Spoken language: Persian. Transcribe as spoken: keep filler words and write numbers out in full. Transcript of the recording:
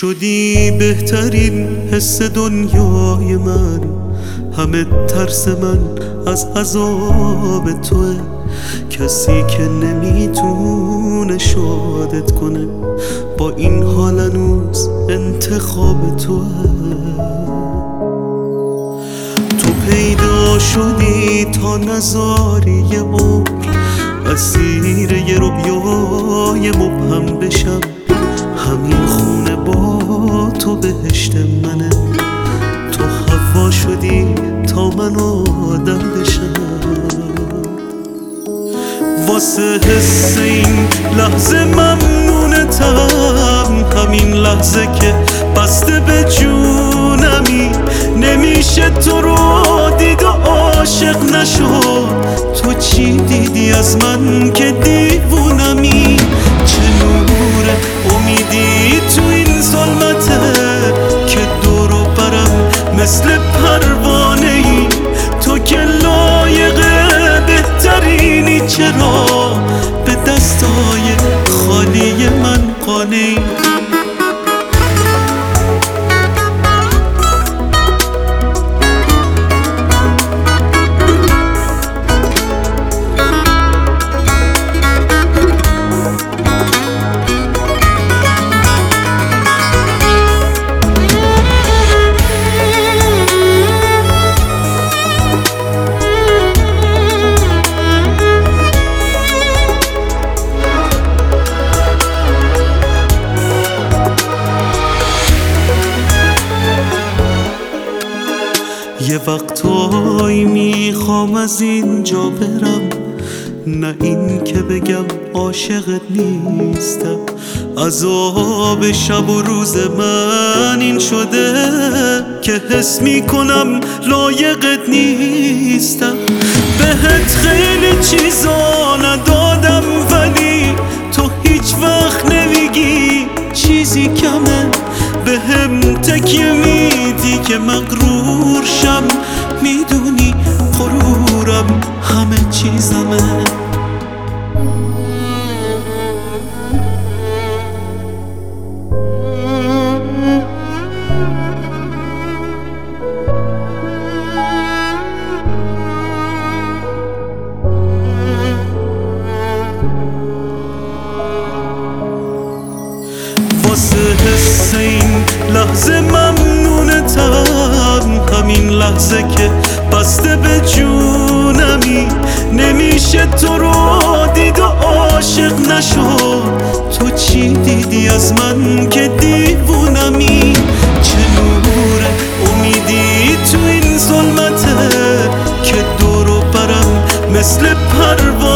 شدی بهترین حس دنیای من، همه ترس من از عذاب توه، کسی که نمیتونه شادت کنه، با این حال هنوز انتخاب توه. تو پیدا شدی تا نذاری یه عمر اسیر یه رویای مبهم بشم، همین خونه با تو بهشت منه، تو هوا شدی تا من آدم بشم. واسه حس این لحظه ممنونتم، همین لحظه که بسته به جونمی، نمیشه تو رو دید و عاشق نشد. تو چی دیدی از من که دیوونمی؟ چه نور امیدی تو این ظلمته که دور و برم مثل پروانه ای؟ تو که لایق بهترینی، چرا به دستای خالی من قانعی؟ یه وقتایی میخوام از اینجا برم، نه این که بگم عاشقت نیستم. عذاب شب و روز من این شده که حس میکنم لایقت نیستم. بهت خیلی چیزا ندادم ولی تو هیچ وقت نمیگی چیزی کمه، بهم تکیه میدی که مغرور شم، میدونی غرورم همه چیزمه. واسه حس این لحظه ممنونتم، همین لحظه که بسته به جونمی، نمیشه تو رو دید و عاشق نشد. تو چی دیدی از من که دیوونمی؟ چه نور امیدی تو این ظلمته که دور و برم مثل پروانه